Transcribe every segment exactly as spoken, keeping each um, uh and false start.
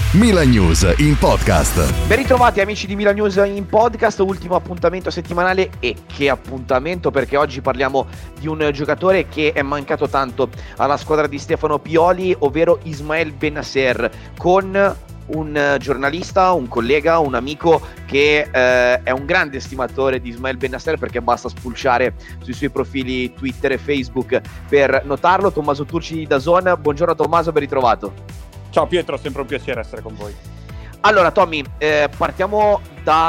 Milan News in podcast. Ben ritrovati amici di Milan News in podcast, ultimo appuntamento settimanale. E che appuntamento, perché oggi parliamo di un giocatore che è mancato tanto alla squadra di Stefano Pioli, ovvero Ismael Bennacer, con un giornalista, un collega, un amico che eh, è un grande estimatore di Ismael Bennacer, perché basta spulciare sui suoi profili Twitter e Facebook per notarlo. Tommaso Turci di DAZN. Buongiorno Tommaso, ben ritrovato. Ciao Pietro, sempre un piacere essere con voi. Allora Tommy, eh, partiamo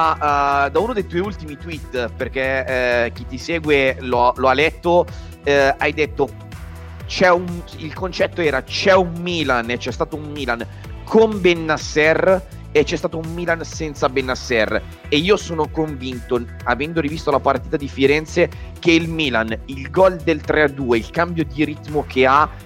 da, uh, da uno dei tuoi ultimi tweet, perché eh, chi ti segue lo, lo ha letto. Eh, hai detto c'è un, il concetto era c'è un Milan e c'è stato un Milan con Bennacer e c'è stato un Milan senza Bennacer, e io sono convinto, avendo rivisto la partita di Firenze, che il Milan, il gol del tre a due, il cambio di ritmo che ha,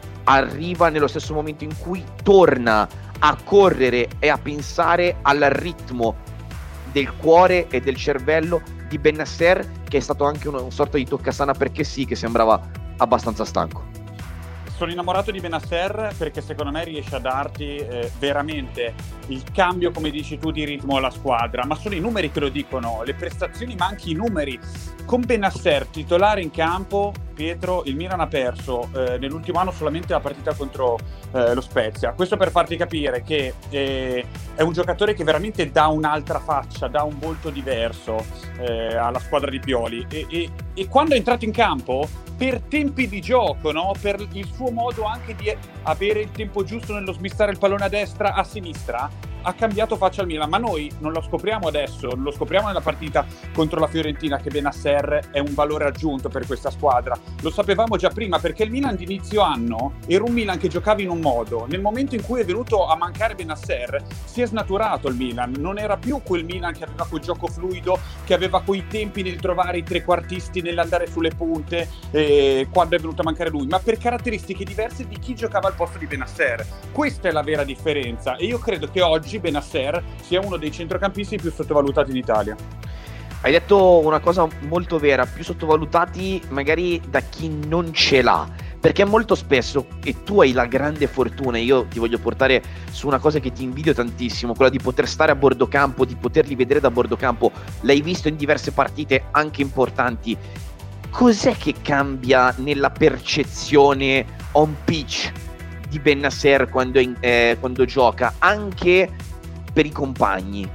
arriva nello stesso momento in cui torna a correre e a pensare al ritmo del cuore e del cervello di Bennacer, che è stato anche una, una sorta di toccasana, perché sì, che sembrava abbastanza stanco. Sono innamorato di Bennacer perché secondo me riesce a darti eh, veramente il cambio, come dici tu, di ritmo alla squadra, ma sono i numeri che lo dicono, le prestazioni ma anche i numeri. Con Bennacer titolare in campo, Pietro, il Milan ha perso eh, nell'ultimo anno solamente la partita contro eh, lo Spezia. Questo per farti capire che eh, è un giocatore che veramente dà un'altra faccia, dà un volto diverso eh, alla squadra di Pioli, e, e, e quando è entrato in campo, per tempi di gioco, no? Per il suo modo anche di avere il tempo giusto nello smistare il pallone a destra, a sinistra, ha cambiato faccia al Milan. Ma noi non lo scopriamo adesso, non lo scopriamo nella partita contro la Fiorentina che Bennacer è un valore aggiunto per questa squadra. Lo sapevamo già prima, perché il Milan di inizio anno era un Milan che giocava in un modo. Nel momento in cui è venuto a mancare Bennacer si è snaturato il Milan, non era più quel Milan che aveva quel gioco fluido, che aveva quei tempi nel trovare i trequartisti, nell'andare sulle punte eh, quando è venuto a mancare lui, ma per caratteristiche diverse di chi giocava al posto di Bennacer. Questa è la vera differenza, e io credo che oggi Bennacer sia uno dei centrocampisti più sottovalutati in Italia. Hai detto una cosa molto vera, più sottovalutati magari da chi non ce l'ha, perché molto spesso, e tu hai la grande fortuna, io ti voglio portare su una cosa che ti invidio tantissimo, quella di poter stare a bordo campo, di poterli vedere da bordo campo. L'hai visto in diverse partite anche importanti. Cos'è che cambia nella percezione on pitch di Bennacer quando, è in, eh, quando gioca, anche per i compagni?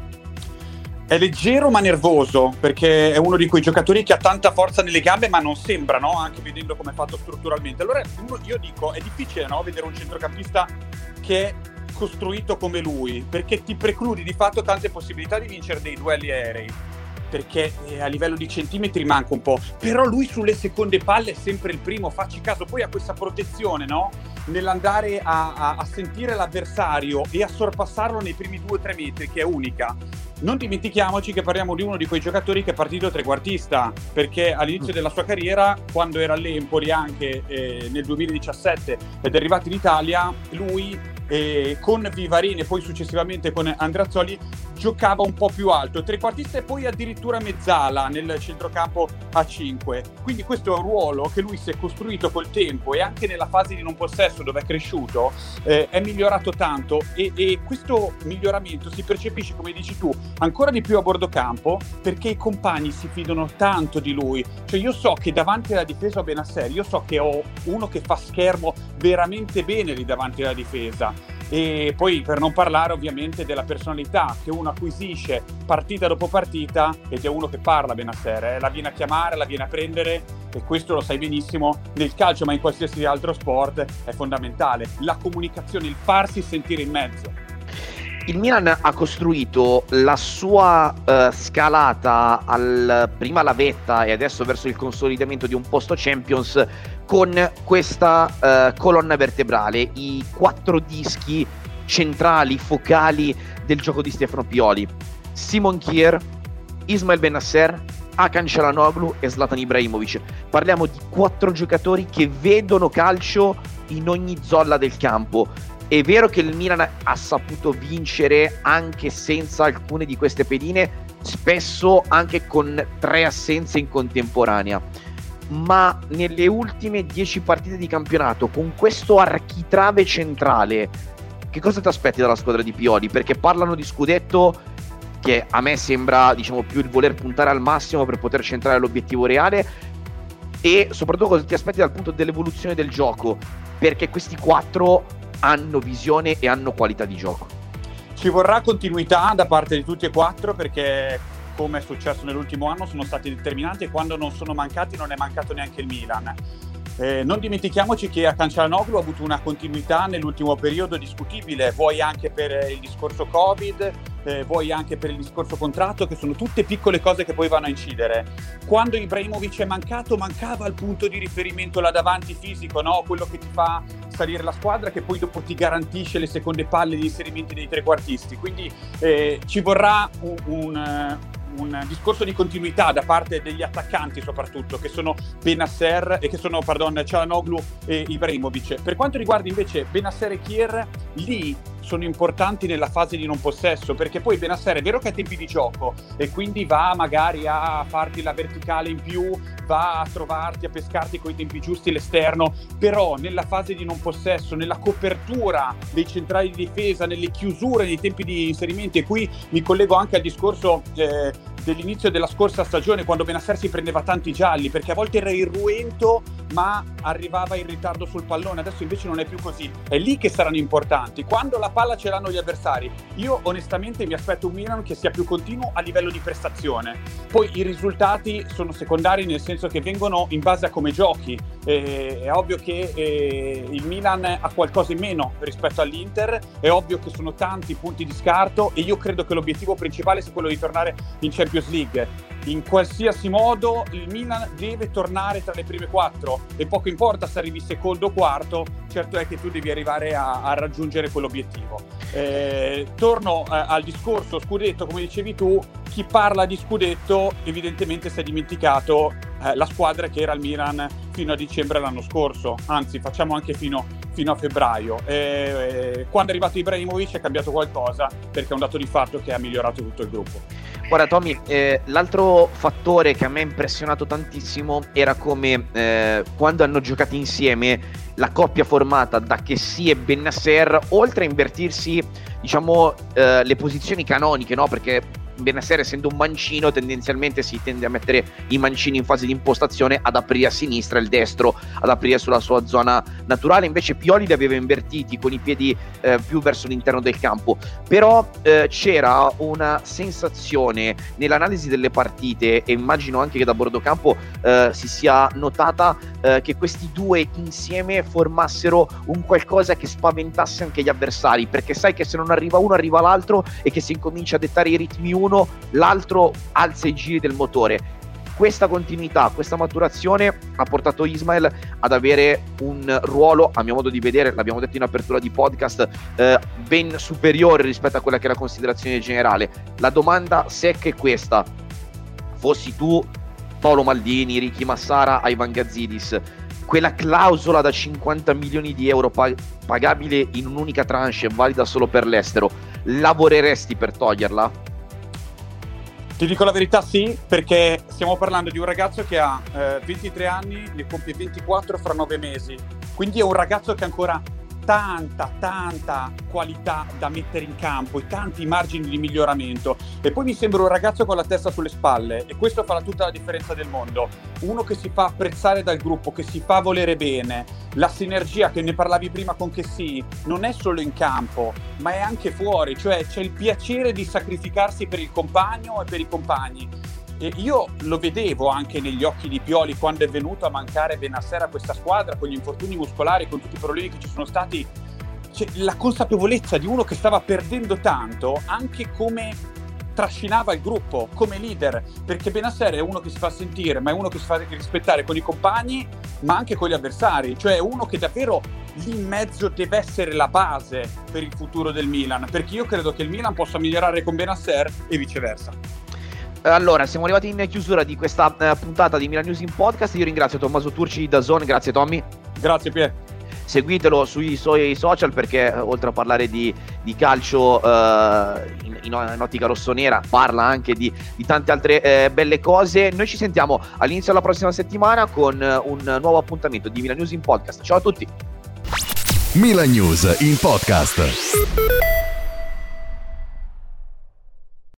È leggero ma nervoso, perché è uno di quei giocatori che ha tanta forza nelle gambe ma non sembra, no? Anche vedendo come è fatto strutturalmente. Allora uno, io dico, è difficile, no? Vedere un centrocampista che è costruito come lui, perché ti precludi di fatto tante possibilità di vincere dei duelli aerei, perché eh, a livello di centimetri manca un po', però lui sulle seconde palle è sempre il primo. Facci caso, poi ha questa protezione, no? Nell'andare a, a, a sentire l'avversario e a sorpassarlo nei primi due o tre metri, che è unica. Non dimentichiamoci che parliamo di uno di quei giocatori che è partito trequartista, perché all'inizio della sua carriera, quando era all'Empoli anche eh, nel duemiladiciassette ed è arrivato in Italia, lui eh, con Vivarini e poi successivamente con Andreazzoli giocava un po' più alto, trequartista e poi addirittura mezzala nel centrocampo a cinque. Quindi questo è un ruolo che lui si è costruito col tempo, e anche nella fase di non possesso dove è cresciuto eh, è migliorato tanto, e, e questo miglioramento si percepisce, come dici tu, ancora di più a bordo campo, perché i compagni si fidano tanto di lui. Cioè io so che davanti alla difesa ho Bennacer, io so che ho uno che fa schermo veramente bene lì davanti alla difesa. E poi, per non parlare ovviamente della personalità che uno acquisisce partita dopo partita, ed è uno che parla Bennacer, eh? La viene a chiamare, la viene a prendere, e questo lo sai benissimo nel calcio ma in qualsiasi altro sport è fondamentale, la comunicazione, il farsi sentire in mezzo. Il Milan ha costruito la sua uh, scalata al, prima alla vetta e adesso verso il consolidamento di un posto Champions con questa uh, colonna vertebrale, i quattro dischi centrali, focali del gioco di Stefano Pioli: Simon Kjaer, Ismael Bennacer, Hakan Çalhanoğlu e Zlatan Ibrahimovic. Parliamo di quattro giocatori che vedono calcio in ogni zolla del campo. È vero che il Milan ha saputo vincere anche senza alcune di queste pedine, spesso anche con tre assenze in contemporanea, ma nelle ultime dieci partite di campionato, con questo architrave centrale che cosa ti aspetti dalla squadra di Pioli? Perché parlano di scudetto, che a me sembra, diciamo, più il voler puntare al massimo per poter centrare l'obiettivo reale, e soprattutto cosa ti aspetti dal punto dell'evoluzione del gioco, perché questi quattro hanno visione e hanno qualità di gioco. Ci vorrà continuità da parte di tutti e quattro, perché come è successo nell'ultimo anno sono stati determinanti, e quando non sono mancati non è mancato neanche il Milan. Eh, non dimentichiamoci che a Calcianoglu ha avuto una continuità nell'ultimo periodo discutibile, vuoi anche per il discorso Covid, eh, vuoi anche per il discorso contratto, che sono tutte piccole cose che poi vanno a incidere. Quando Ibrahimovic è mancato, mancava il punto di riferimento là davanti fisico, no? Quello che ti fa salire la squadra, che poi dopo ti garantisce le seconde palle, gli inserimenti dei trequartisti. Quindi eh, ci vorrà un, un un discorso di continuità da parte degli attaccanti, soprattutto, che sono Bennacer e che sono, pardon, Calhanoglu e Ibrahimovic. Per quanto riguarda invece Bennacer e Kier, lì sono importanti nella fase di non possesso, perché poi Bennacer è vero che ha tempi di gioco e quindi va magari a farti la verticale in più, va a trovarti, a pescarti coi tempi giusti l'esterno, però nella fase di non possesso, nella copertura dei centrali di difesa, nelle chiusure, nei tempi di inserimenti, e qui mi collego anche al discorso eh, dell'inizio della scorsa stagione, quando Bennacer si prendeva tanti gialli, perché a volte era irruento ma arrivava in ritardo sul pallone. Adesso invece non è più così, è lì che saranno importanti, quando la palla ce l'hanno gli avversari. Io onestamente mi aspetto un Milan che sia più continuo a livello di prestazione, poi i risultati sono secondari, nel senso che vengono in base a come giochi. Eh, è ovvio che eh, il Milan ha qualcosa in meno rispetto all'Inter, è ovvio che sono tanti punti di scarto, e io credo che l'obiettivo principale sia quello di tornare in Champions League. In qualsiasi modo il Milan deve tornare tra le prime quattro, e poco importa se arrivi secondo o quarto, certo è che tu devi arrivare a, a raggiungere quell'obiettivo. Eh, torno eh, al discorso scudetto, come dicevi tu, chi parla di scudetto evidentemente si è dimenticato eh, la squadra che era il Milan fino a dicembre l'anno scorso, anzi facciamo anche fino, fino a febbraio. Eh, quando è arrivato Ibrahimovic è cambiato qualcosa, perché è un dato di fatto che ha migliorato tutto il gruppo. Guarda Tommy, eh, l'altro fattore che a me ha impressionato tantissimo era come eh, quando hanno giocato insieme la coppia formata da Kessie e Bennacer, oltre a invertirsi, diciamo, eh, le posizioni canoniche, no? Perché Bennacer, essendo un mancino, tendenzialmente si tende a mettere i mancini in fase di impostazione, ad aprire a sinistra, il destro ad aprire sulla sua zona naturale. Invece Pioli li aveva invertiti con i piedi eh, più verso l'interno del campo. Però eh, c'era una sensazione nell'analisi delle partite, e immagino anche che da bordo campo eh, si sia notata, eh, che questi due insieme formassero un qualcosa che spaventasse anche gli avversari, perché sai che se non arriva uno arriva l'altro, e che si incomincia a dettare i ritmi uno, l'altro alza i giri del motore. Questa continuità, questa maturazione ha portato Ismael ad avere un ruolo, a mio modo di vedere, l'abbiamo detto in apertura di podcast, eh, ben superiore rispetto a quella che è la considerazione generale. La domanda secca è questa: fossi tu, Paolo Maldini, Ricky Massara, Ivan Gazidis, quella clausola da cinquanta milioni di euro pag- pagabile in un'unica tranche, valida solo per l'estero, lavoreresti per toglierla? Ti dico la verità, sì, perché stiamo parlando di un ragazzo che ha eh, ventitré anni, ne compie ventiquattro fra nove mesi, quindi è un ragazzo che ha ancora tanta, tanta qualità da mettere in campo e tanti margini di miglioramento. E poi mi sembra un ragazzo con la testa sulle spalle, e questo farà tutta la differenza del mondo. Uno che si fa apprezzare dal gruppo, che si fa volere bene. La sinergia che ne parlavi prima con Kessie non è solo in campo, ma è anche fuori, cioè c'è il piacere di sacrificarsi per il compagno e per i compagni. E io lo vedevo anche negli occhi di Pioli quando è venuto a mancare Bennacer a questa squadra, con gli infortuni muscolari, con tutti i problemi che ci sono stati. C'è la consapevolezza di uno che stava perdendo tanto, anche come trascinava il gruppo, come leader, perché Bennacer è uno che si fa sentire, ma è uno che si fa rispettare con i compagni, ma anche con gli avversari, cioè è uno che davvero lì in mezzo deve essere la base per il futuro del Milan, perché io credo che il Milan possa migliorare con Bennacer e viceversa. Allora, siamo arrivati in chiusura di questa uh, puntata di Milan News in Podcast. Io ringrazio Tommaso Turci di DAZN, grazie Tommy. Grazie Pier. Seguitelo sui suoi social, perché uh, oltre a parlare di, di calcio uh, in, in, in ottica rossonera, parla anche di, di tante altre uh, belle cose. Noi ci sentiamo all'inizio della prossima settimana con uh, un nuovo appuntamento di Milan News in Podcast. Ciao a tutti. Milan News in podcast.